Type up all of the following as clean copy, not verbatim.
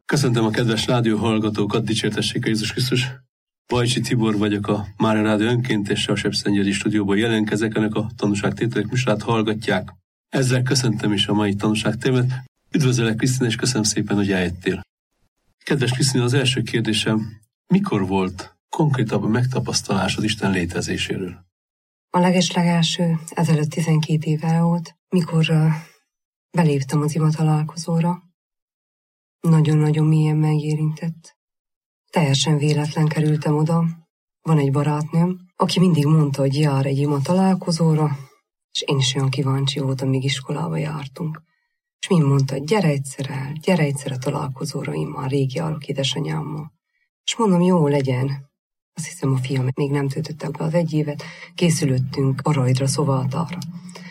Köszöntöm a kedves rádióhallgatókat, dicsértessék a Jézus Krisztus. Bajcsi Tibor vagyok, a Mária Rádió önkéntesse, a Sepszentgyörgyi stúdióból jelentkezek, önök a tanúságtételek műsorát hallgatják. Ezzel köszöntöm is a mai tanúságtémát. Üdvözöllek, Krisztina, és köszönöm szépen, hogy eljöttél. Kedves Krisztina, az első kérdésem, mikor volt konkrétabb megtapasztalásod Isten létezéséről? A legeslegelső ezelőtt 12 éve volt, mikor beléptem az ima találkozóra. Nagyon-nagyon mélyen megérintett. Teljesen véletlen kerültem oda. Van egy barátnőm, aki mindig mondta, hogy jár egy ima találkozóra, és én is olyan kíváncsi voltam, még iskolába jártunk. És mind mondta, hogy gyere egyszer a találkozóra, én már rég járok édesanyámmal. És mondom, jó legyen. Azt hiszem, a fiam még nem töltötte be az 1 évet, készülöttünk a rajdra, Szobaltára.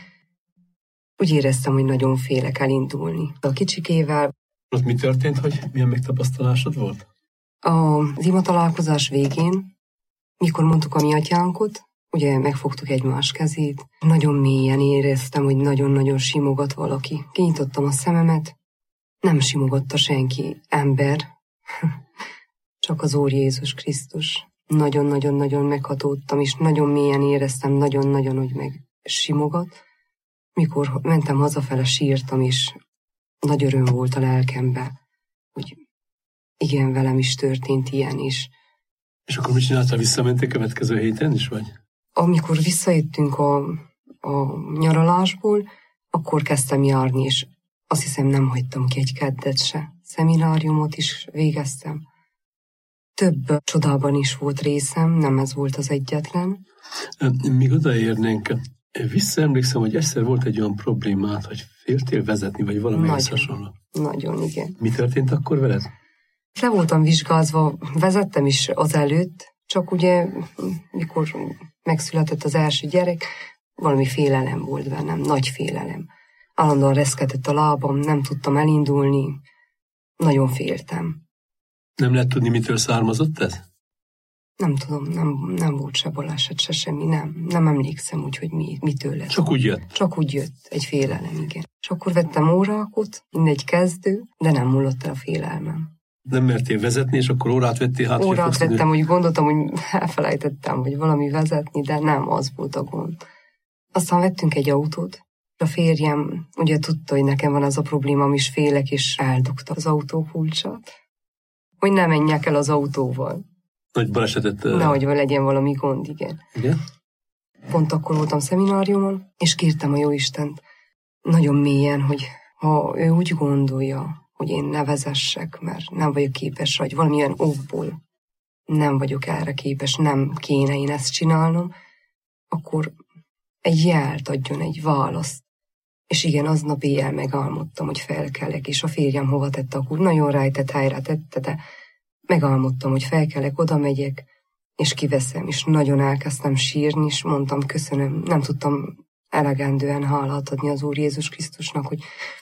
Úgy éreztem, hogy nagyon félek elindulni. A kicsikével. Ott mi történt, hogy milyen megtapasztalásod volt? Az ima találkozás végén, mikor mondtuk a mi atyánkot, ugye megfogtuk egymás kezét, nagyon mélyen éreztem, hogy nagyon-nagyon simogat valaki. Kinyitottam a szememet, nem simogatta senki, ember, csak az Úr Jézus Krisztus. Nagyon-nagyon-nagyon meghatódtam, és nagyon mélyen éreztem, nagyon-nagyon, hogy megsimogat. Mikor mentem hazafele, sírtam, és nagy öröm volt a lelkemben, hogy igen, velem is történt ilyen is. És akkor mit csináltál, visszamentél következő héten is, vagy? Amikor visszajöttünk a nyaralásból, akkor kezdtem járni, és azt hiszem nem hagytam ki egy keddet se. Szemináriumot is végeztem. Több csodában is volt részem, nem ez volt az egyetlen. Míg odaérnénk, visszaemlékszem, hogy egyszer volt egy olyan problémát, hogy féltél vezetni, vagy valami hasonló. Nagyon, igen. Mi történt akkor veled? Le voltam vizsgázva, vezettem is azelőtt, csak ugye, mikor megszületett az első gyerek, valami félelem volt bennem, nagy félelem. Állandóan reszketett a lábam, nem tudtam elindulni, nagyon féltem. Nem lehet tudni, mitől származott ez? Nem tudom, nem volt se baleset, se semmi, nem emlékszem úgy, hogy mitől lett. Csak úgy jött? Csak úgy jött, egy félelem, igen. És akkor vettem órákot, mindegy kezdő, de nem múlott el a félelmem. Nem mertél vezetni, és akkor órát vettél? Órát vettem, hogy gondoltam, hogy elfelejtettem, hogy valami vezetni, de nem, az volt a gond. Aztán vettünk egy autót. A férjem ugye tudta, hogy nekem van az a problémám, is félek, és eldugta az autókulcsot. Hogy ne menjek el az autóval. Nagy balesetet... Nehogy legyen valami gond, igen. Igen? Pont akkor voltam szemináriumon, és kértem a Jóistent nagyon mélyen, hogy ha ő úgy gondolja, hogy én ne vezessek, mert nem vagyok képes, vagy valamilyen okból nem vagyok erre képes, nem kéne én ezt csinálnom, akkor egy jelt adjon, egy választ. És igen, aznap éjjel megálmodtam, hogy felkelek, és a férjem hova tette, akkor nagyon rájtett, helyre tette, de megálmodtam, hogy felkelek, oda megyek, és kiveszem, és nagyon elkezdtem sírni, és mondtam, köszönöm, nem tudtam elegendően hálát adni az Úr Jézus Krisztusnak, hogy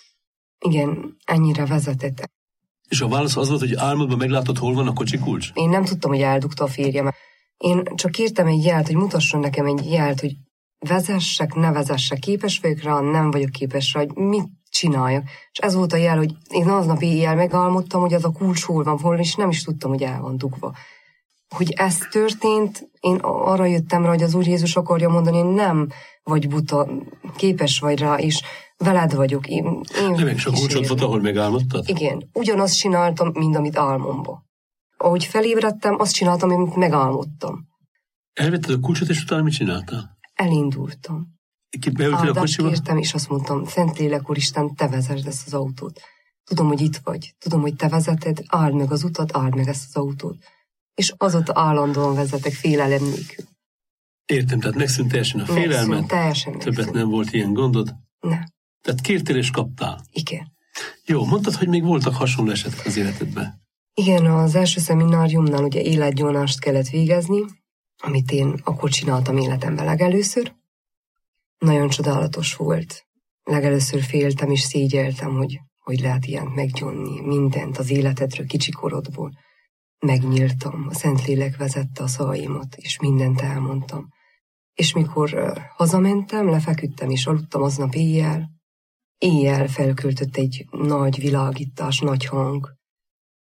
igen, ennyire vezetett. És a válasz az volt, hogy álmodban meglátod, hol van a kocsi kulcs? Én nem tudtam, hogy eldugta a férjem. Én csak kértem egy jelt, hogy mutasson nekem egy jelt, hogy vezessek, ne vezessek, képes vagyok rá, nem vagyok képes rá, hogy mit csináljak. És ez volt a jel, hogy én aznap éjjel megálmodtam, hogy az a kulcs hol van, és nem is tudtam, hogy el van dugva. Hogy ez történt, én arra jöttem rá, hogy az Úr Jézus akarja mondani, hogy nem vagy buta, képes vagy rá, és veled vagyok. Én nem, és a kulcsot volt, ahol megálmodtad? Igen, ugyanazt csináltam, mint amit álmomba. Ahogy felébredtem, azt csináltam, amit megálmodtam. Elvetted a kulcsot, és utána mit csináltál? Elindultam. Beültél a kocsiba? Kértem, és azt mondtam, Szentlélek Úristen, te vezesd ezt az autót. Tudom, hogy itt vagy. Tudom, hogy te vezeted, áld meg az utat, áld meg ezt az autót. És azóta állandóan vezetek félelem nélkül. Értem, tehát megszűnt teljesen a félelmet. Teljesen többet nem volt ilyen gondod? Nem. Tehát kértél és kaptál? Igen. Jó, mondtad, hogy még voltak hasonló esetek az életedben. Igen, az első szemináriumnál ugye életgyonást kellett végezni, amit én akkor csináltam életemben legelőször. Nagyon csodálatos volt. Legelőször féltem és szégyeltem, hogy lehet ilyent meggyónni, mindent az életedről, kicsikorodból. Megnyíltam, a Szentlélek vezette a szavaimat, és mindent elmondtam. És mikor hazamentem, lefeküdtem és aludtam aznap éjjel felköltött egy nagy világítás, nagy hang.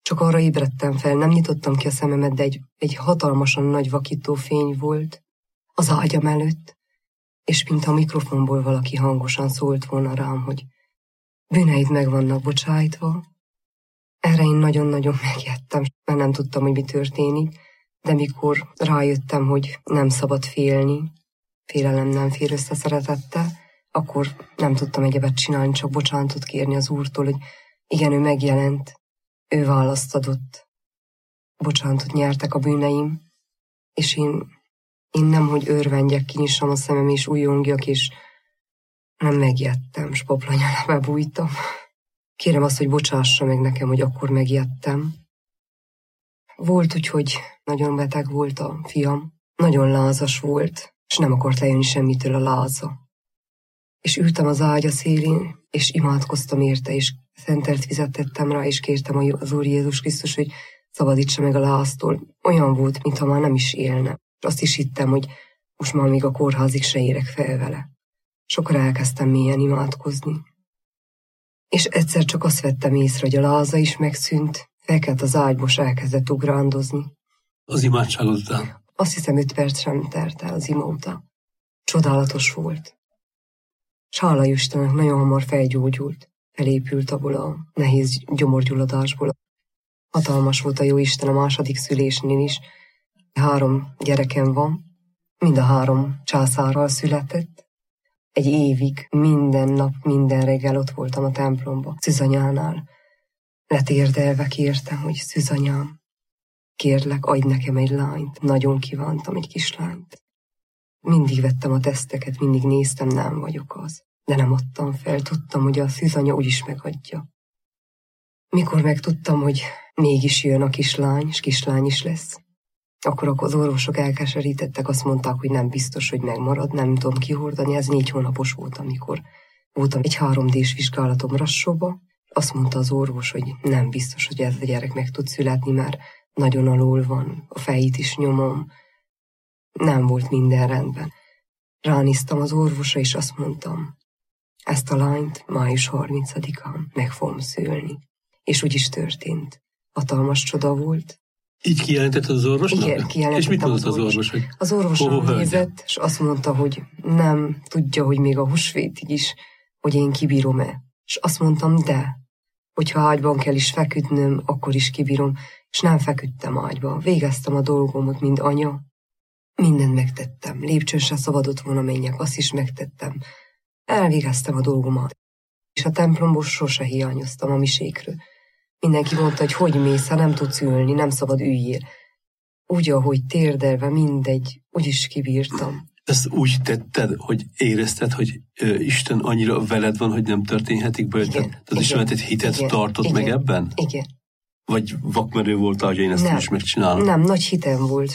Csak arra ébredtem fel, nem nyitottam ki a szememet, de egy hatalmasan nagy vakító fény volt az ágyam előtt, és mint a mikrofonból valaki hangosan szólt volna rám, hogy bűneid meg vannak bocsájtva. Erre én nagyon-nagyon megijedtem, mert nem tudtam, hogy mi történik, de mikor rájöttem, hogy nem szabad félni, félelem nem fér össze szeretettel, akkor nem tudtam egyebet csinálni, csak bocsánatot kérni az Úrtól, hogy igen, ő megjelent, ő választ adott, bocsánatot nyertek a bűneim, és én nem, hogy örvendjek, kinyissam a szemem, és újjongjak, és nem megijedtem, s poplanyába bújtam. Kérem azt, hogy bocsássa meg nekem, hogy akkor megijedtem. Volt úgy, hogy nagyon beteg volt a fiam, nagyon lázas volt, és nem akart lejönni semmitől a láza. És ültem az ágya szélén, és imádkoztam érte, és szentelt vizet tettem rá, és kértem az Úr Jézus Krisztus, hogy szabadítsa meg a láztól. Olyan volt, mintha már nem is élne. Azt is hittem, hogy most már még a kórházig se érek fel vele. Sokkor elkezdtem mélyen imádkozni. És egyszer csak azt vettem észre, hogy a láza is megszűnt, felkelt az ágyból, és elkezdett ugrándozni. Az imádságod után? Azt hiszem 5 perc sem telt el az ima után. Csodálatos volt. S hála Istennek, nagyon hamar felgyógyult. Felépült abból a nehéz gyomorgyulladásból. Hatalmas volt a jó Isten a második szülésnél is. 3 gyerekem van, mind a 3 császárral született. Egy évig, minden nap, minden reggel ott voltam a templomba, Szűzanyánál. Letérdelve kértem, hogy Szűzanyám, kérlek, adj nekem egy lányt. Nagyon kívántam egy kislányt. Mindig vettem a teszteket, mindig néztem, nem vagyok az. De nem adtam fel, tudtam, hogy a Szűzanya úgyis megadja. Mikor megtudtam, hogy mégis jön a kislány, és kislány is lesz, akkor az orvosok elkeserítettek, azt mondták, hogy nem biztos, hogy megmarad, nem tudom kihordani. Ez 4 hónapos volt, amikor voltam egy 3D-s vizsgálatom Rassóba. Azt mondta az orvos, hogy nem biztos, hogy ez a gyerek meg tud születni, mert nagyon alul van, a fejét is nyomom. Nem volt minden rendben. Ránéztem az orvosra, és azt mondtam, ezt a lányt május 30-án meg fogom szülni. És úgy is történt. Hatalmas csoda volt. Így kijelentett az orvosnak? Igen, kijelentettem. És mit mondott az orvos? Hogy az orvos nézett, és azt mondta, hogy nem tudja, hogy még a húsvétig is, hogy én kibírom-e. És azt mondtam, de, hogyha ágyban kell is feküdnöm, akkor is kibírom. És nem feküdtem ágyba. Végeztem a dolgomot, mint anya. Mindent megtettem. Lépcsőn se szabadott volna menjek, azt is megtettem. Elvégeztem a dolgomat. És a templomból sose hiányoztam a misékről. Mindenki mondta, hogy mész, ha nem tudsz ülni, nem szabad üljél. Úgy, ahogy térdelve, mindegy, úgyis kibírtam. Ezt úgy tetted, hogy érezted, hogy Isten annyira veled van, hogy nem történhetik belőle? Tehát az ismeretet hitet tartott meg ebben? Igen. Vagy vakmerő voltál, hogy én ezt is megcsinálom? Nem, nagy hitem volt.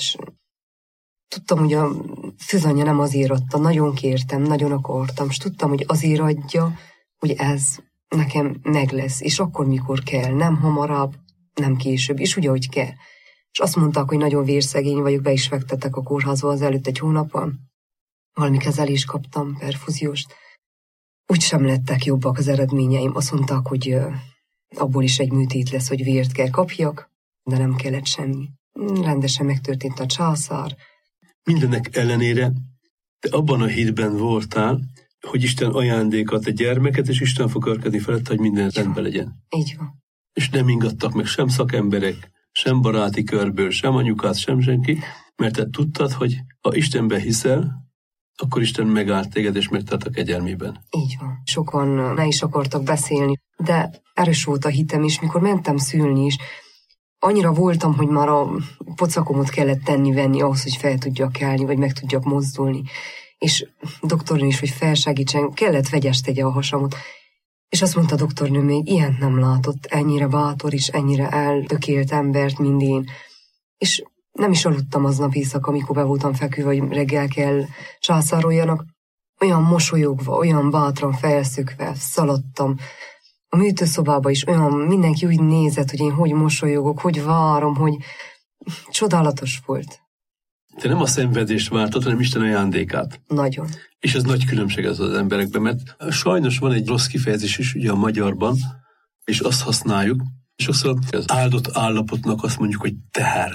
Tudtam, hogy a Szűzanya nem azért adta, nagyon kértem, nagyon akartam, és tudtam, hogy azért adja, hogy ez nekem meg lesz, és akkor, mikor kell, nem hamarabb, nem később, és úgy, ahogy kell. És azt mondták, hogy nagyon vérszegény vagyok, be is fektettek a kórházba az előtt 1 hónapban. Valami kezelést kaptam, perfúzióst. Úgy sem lettek jobbak az eredményeim. Azt mondták, hogy abból is egy műtét lesz, hogy vért kell kapjak, de nem kellett semmi. Rendesen megtörtént a császár. Mindenek ellenére te abban a hitben voltál, hogy Isten ajándékat a gyermeket, és Isten fog örködni felett, hogy minden rendben legyen. Így van. És nem ingattak meg sem szakemberek, sem baráti körből, sem anyukát, sem senki, mert te tudtad, hogy ha Istenben hiszel, akkor Isten megállt téged, és megtart a kegyelmében. Így van. Sokan ne is akartak beszélni, de erős volt a hitem, és mikor mentem szülni is, annyira voltam, hogy már a pocakomot kellett tenni-venni ahhoz, hogy fel tudjak kelni, vagy meg tudjak mozdulni. És doktornő is, hogy felsegítsen, kellett vegyes tegye a hasamot. És azt mondta a doktornő, még ilyent nem látott, ennyire bátor és ennyire eltökélt embert, mint én. És nem is aludtam aznap éjszaka, amikor be voltam feküdve, hogy reggel kell császároljanak. Olyan mosolyogva, olyan bátran felszökve szaladtam. A műtőszobába is olyan mindenki úgy nézett, hogy én hogy mosolyogok, hogy várom, hogy csodálatos volt. Te nem a szenvedést vártad, hanem Isten ajándékát. Nagyon. És ez nagy különbség az emberekben, mert sajnos van egy rossz kifejezés is ugye a magyarban, és azt használjuk, Sokszor az áldott állapotnak azt mondjuk, hogy teher.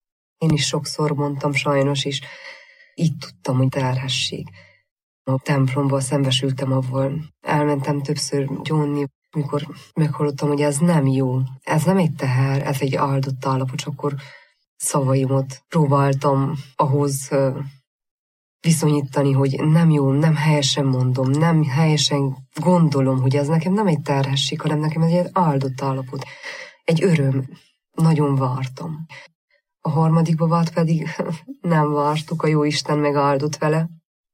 Én is sokszor mondtam sajnos, és így tudtam, hogy terhesség. A templomból szembesültem avval. Elmentem többször gyónni, mikor meghallottam, hogy ez nem jó. Ez nem egy teher, ez egy áldott állapot, és akkor szavaimat próbáltam ahhoz viszonyítani, hogy nem jó, nem helyesen mondom, nem helyesen gondolom, hogy ez nekem nem egy terhesség, hanem nekem ez egy áldott állapot. Egy öröm. Nagyon vártam. A harmadik babát pedig nem vártuk, a Jóisten megáldott vele.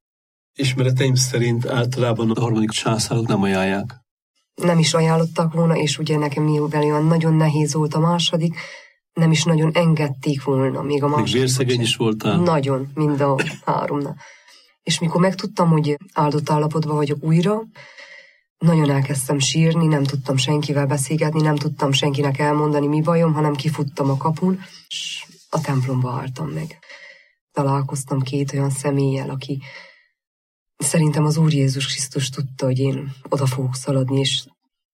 Ismereteim szerint általában a harmadik császárok nem ajánlják. Nem is ajánlottak volna, és ugye nekem mivel olyan nagyon nehéz volt a második, nem is nagyon engedték volna még a második. Még vérszegény is voltál? Nagyon, mind a háromnál. És mikor megtudtam, hogy áldott állapotban vagyok újra, nagyon elkezdtem sírni, nem tudtam senkivel beszélgetni, nem tudtam senkinek elmondani, mi bajom, hanem kifuttam a kapun, és a templomba álltam meg. Találkoztam két olyan személlyel, aki szerintem az Úr Jézus Krisztus tudta, hogy én oda fogok szaladni, és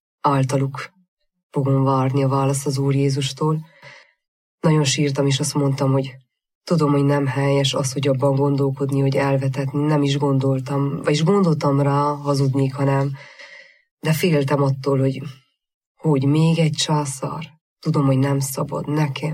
általuk fogom várni a választ az Úr Jézustól. Nagyon sírtam, és azt mondtam, hogy tudom, hogy nem helyes az, hogy abban gondolkodni, hogy elvetetni. Nem is gondoltam, vagyis gondoltam rá, hazudnék, ha nem. De féltem attól, hogy még egy császár. Tudom, hogy nem szabad nekem.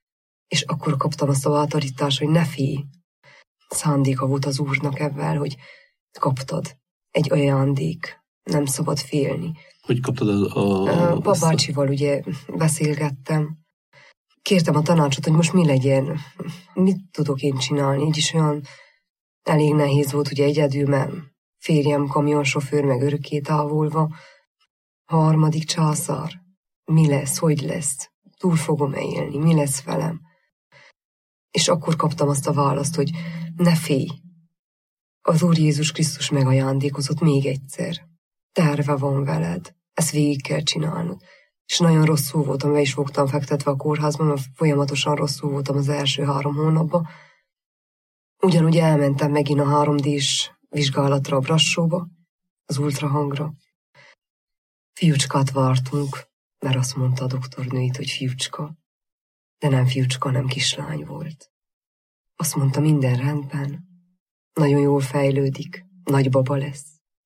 És akkor kaptam azt a bátorítást, hogy ne félj. Szándéka volt az Úrnak ebben, hogy kaptad egy ajándék. Nem szabad félni. Hogy kaptad Babácsival ugye beszélgettem. Kértem a tanácsot, hogy most mi legyen. Mit tudok én csinálni? Így is olyan elég nehéz volt ugye egyedül, mert férjem kamionsofőr, meg örökké távolva. Harmadik császár. Mi lesz? Hogy lesz? Túl fogom-e élni? Mi lesz velem? És akkor kaptam azt a választ, hogy ne félj. Az Úr Jézus Krisztus megajándékozott még egyszer. Terve van veled. Ezt végig kell csinálnod. És nagyon rosszul voltam, be is fogtam fektetve a kórházban, mert folyamatosan rosszul voltam az első 3 hónapban. Ugyanúgy elmentem megint a 3D-s vizsgálatra a Brassóba, az ultrahangra. Fiúcskát vártunk, mert azt mondta a doktornőit, hogy fiúcska. De nem fiúcska, hanem kislány volt. Azt mondta, minden rendben, nagyon jól fejlődik, nagy baba lesz.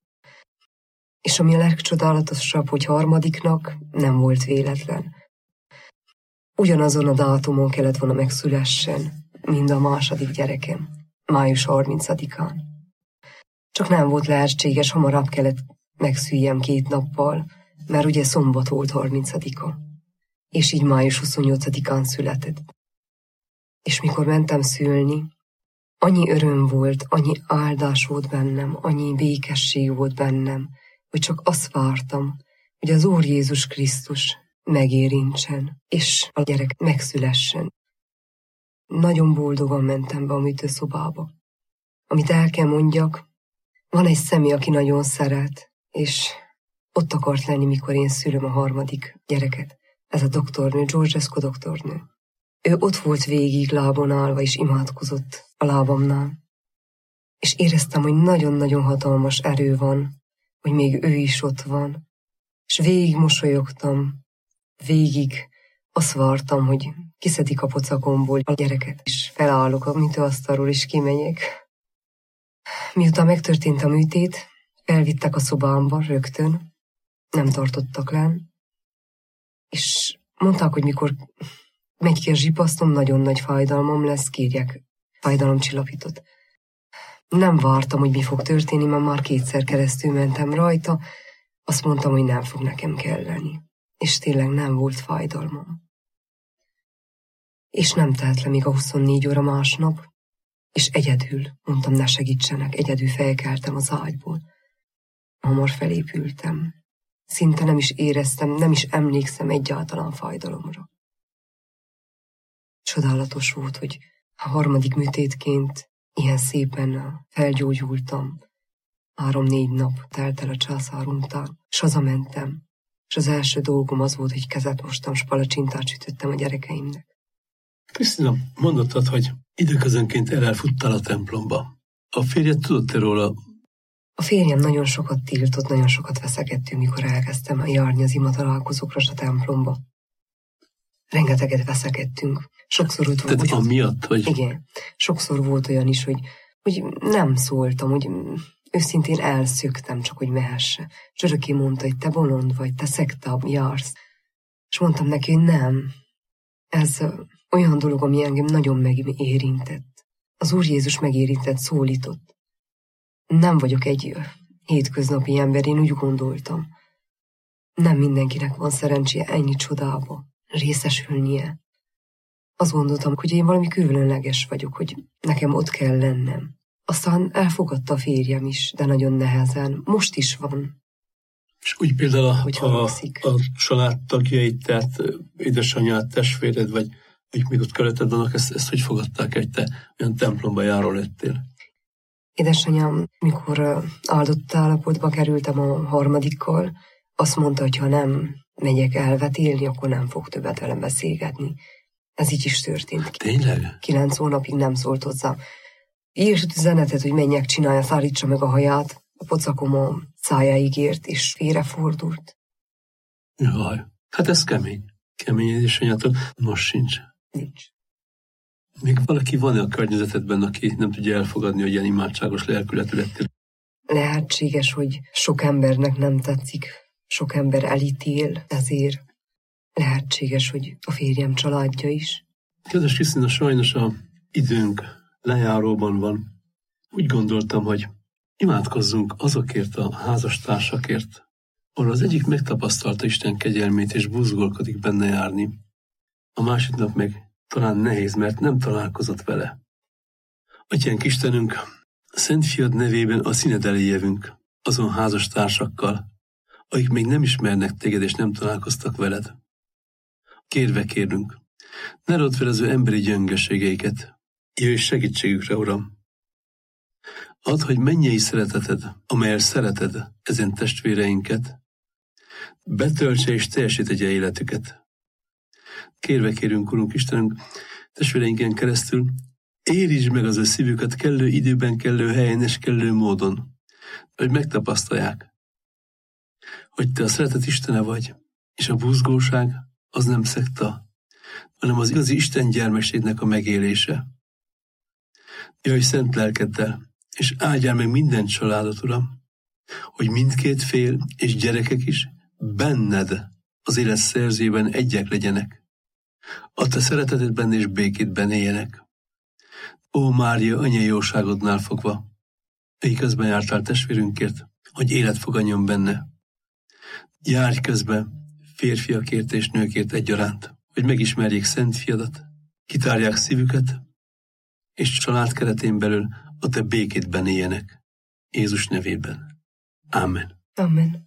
És ami a legcsodálatosabb, hogy harmadiknak nem volt véletlen. Ugyanazon a dátumon kellett volna megszülessen, mint a második gyerekem, május 30-án. Csak nem volt lehetséges, hamarabb kellett megszüljem 2 nappal, mert ugye szombat volt 30-a. És így május 28-án született. És mikor mentem szülni, annyi öröm volt, annyi áldás volt bennem, annyi békesség volt bennem, hogy csak azt vártam, hogy az Úr Jézus Krisztus megérintsen, és a gyerek megszülessen. Nagyon boldogan mentem be a műtőszobába. Amit el kell mondjak, van egy személy, aki nagyon szeret, és ott akart lenni, mikor én szülöm a harmadik gyereket. Ez a doktornő, Georgescu doktornő. Ő ott volt végig lábon állva, és imádkozott a lábamnál. És éreztem, hogy nagyon-nagyon hatalmas erő van, hogy még ő is ott van. És végig mosolyogtam, végig azt vártam, hogy kiszedik a pocakomból a gyereket, és felállok a műtőasztalról, és kimegyek. Miután megtörtént a műtét, elvittek a szobámba rögtön, nem tartottak lenn, és mondták, hogy mikor megy ki a zsipasztom, nagyon nagy fájdalmam lesz, kérjek fájdalomcsillapítót. Nem vártam, hogy mi fog történni, mert már 2-szer keresztül mentem rajta, azt mondtam, hogy nem fog nekem kelleni. És tényleg nem volt fájdalmam. És nem telt le még a 24 óra másnap, és egyedül, mondtam, ne segítsenek, egyedül felkeltem az ágyból. Hamar felépültem. Szinte nem is éreztem, nem is emlékszem egyáltalán fájdalomra. Csodálatos volt, hogy a harmadik műtétként ilyen szépen felgyógyultam. 3-4 nap telt el a császár után, és hazamentem. És az első dolgom az volt, hogy kezet mostam, s palacsintát sütöttem a gyerekeimnek. Krisztina, mondottad, hogy időközönként elfuttál a templomba. A férjed tudott-e róla? A férjem nagyon sokat tiltott, nagyon sokat veszekedtünk, mikor elkezdtem járni az imatalálkozókra a templomba. rengeteget veszekedtünk. Sokszor ott volt, amiatt, hogy... Igen. Sokszor volt olyan is, hogy nem szóltam, hogy őszintén elszöktem, csak hogy mehesse. És örökké mondta, hogy te bolond vagy, te szektább jársz. És mondtam neki, hogy nem. Ez olyan dolog, ami engem nagyon megérintett. Az Úr Jézus megérintett, szólított. Nem vagyok egy hétköznapi ember, én úgy gondoltam. Nem mindenkinek van szerencséje ennyi csodába részesülnie. Azt gondoltam, hogy én valami különleges vagyok, hogy nekem ott kell lennem. Aztán elfogadta a férjem is, de nagyon nehezen. Most is van. És úgy például a családtagjait, tehát édesanyád, testvéred, vagy még ott körülötted vannak, ezt hogy fogadták, hogy te olyan templomba járó lettél? Édesanyám, mikor áldott állapotba kerültem a harmadikkal, azt mondta, hogy ha nem megyek elvetélni, akkor nem fog többet velem beszélgetni. Ez így is történt. Tényleg? 9 hónapig nem szólt hozzá. Írt üzenetet, hogy menjek, csinálja, szállítsa meg a haját. A pocakom a szájáig ért, és félrefordult. Jaj, hát ez kemény. Kemény édesanyától. Most sincs. Nincs. Még valaki van-e a környezetedben, aki nem tudja elfogadni, hogy ilyen imádságos lelkületű lettél? Lehetséges, hogy sok embernek nem tetszik, sok ember elítél, ezért lehetséges, hogy a férjem családja is. Kedves Krisztina, sajnos a időnk lejáróban van. Úgy gondoltam, hogy imádkozzunk azokért a házastársakért, ahol az egyik megtapasztalta Isten kegyelmét és buzgolkodik benne járni. A másiknak meg talán nehéz, mert nem találkozott vele. Atyánk Istenünk, Szent Fiad nevében a színed elé jövünk, azon házastársakkal, akik még nem ismernek téged és nem találkoztak veled. Kérve kérünk, ne rodd fel az ő emberi gyöngeségeiket, jöjj segítségükre, Uram. Add, hogy mennyei szereteted, amelyel szereted ezen testvéreinket, betöltse és teljesítegye életüket. Kérve kérünk, Urunk Istenünk, testvéreinken keresztül, érítsd meg az ő szívüket kellő időben, kellő helyen és kellő módon, hogy megtapasztalják, hogy te a szeretet Istene vagy, és a buzgóság az nem szekta, hanem az igazi Isten gyermekségnek a megélése. Jöjj szent lelkeddel, és áldjál meg minden családot, Uram, hogy mindkét fél és gyerekek is benned az élet szerzében egyek legyenek. A te szeretetedben és békétben éljenek. Ó Mária, anyai jóságodnál fogva, melyik közben jártál testvérünkért, hogy élet fogadjon benne. Járj közbe férfiakért és nőkért egyaránt, hogy megismerjék szent fiadat, kitárják szívüket, és család keretén belül a te békétben éljenek. Jézus nevében. Amen. Amen.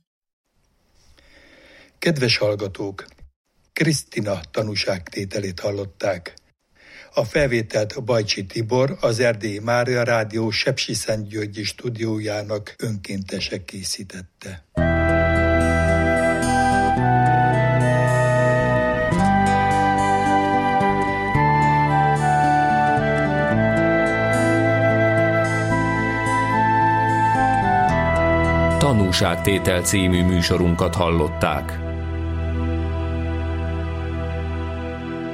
Kedves hallgatók! Krisztina tanúságtételét hallották. A felvételt Bajcsi Tibor, az Erdélyi Mária Rádió Sepsiszentgyörgyi stúdiójának önkéntese készítette. Tanúságtétel című műsorunkat hallották.